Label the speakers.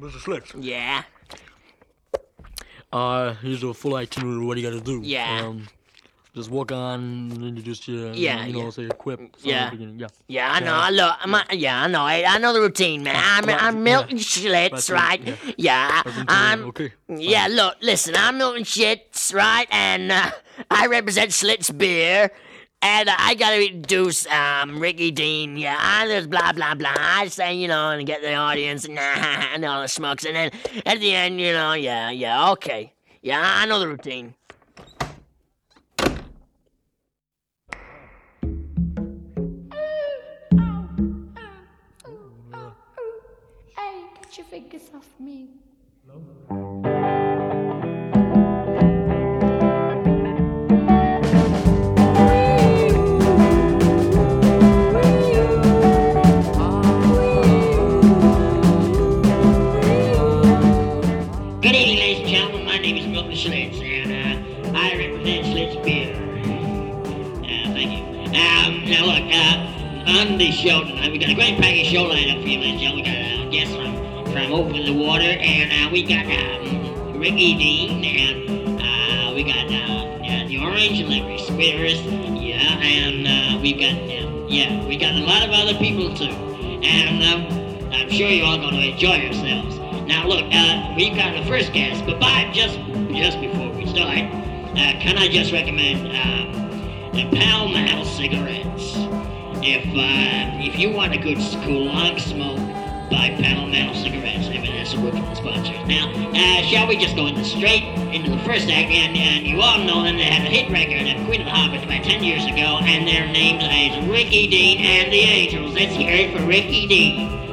Speaker 1: Mr. Slits.
Speaker 2: Yeah.
Speaker 1: Here's a full itinerary of what you gotta do.
Speaker 2: Yeah.
Speaker 1: Just walk on, introduce you,
Speaker 2: Yeah,
Speaker 1: you know,
Speaker 2: yeah.
Speaker 1: say a quip.
Speaker 2: Yeah.
Speaker 1: At the beginning. Yeah.
Speaker 2: Yeah, I know. I know the routine, man. I'm Milton Schlitz, right? Yeah.
Speaker 1: Okay.
Speaker 2: Yeah, look, listen, I'm Milton Schlitz, right? And I represent Schlitz Beer. And I gotta introduce Ricky Dean. Yeah, there's blah blah blah. I say, you know, and get the audience and all the schmucks, and then at the end, you know, yeah, okay, yeah, I know the routine.
Speaker 3: Hey, get your fingers off me.
Speaker 2: Good evening, ladies and gentlemen. My name is Milton Schlitz, and I represent Schlitz Beer. Thank you. Now look, on the show tonight, we got a great package show lined up for you, ladies and gentlemen. We got guests from over the water, and we got Ricky Dean, and we got the Orange and Livery Spitters, yeah, and we got a lot of other people too, and I'm sure you're all going to enjoy yourselves. Now look, we've got the first guest, but just before we start, can I just recommend Pall Mall cigarettes? If you want a good cool long smoke, buy Pall Mall cigarettes. I mean, that's a Brooklyn sponsor. Now, shall we just go straight into the first act? And you all know them. They had a hit record at Queen of the Hobbits about 10 years ago, and their names is Ricky Dean and the Angels. Let's hear it for Ricky Dean.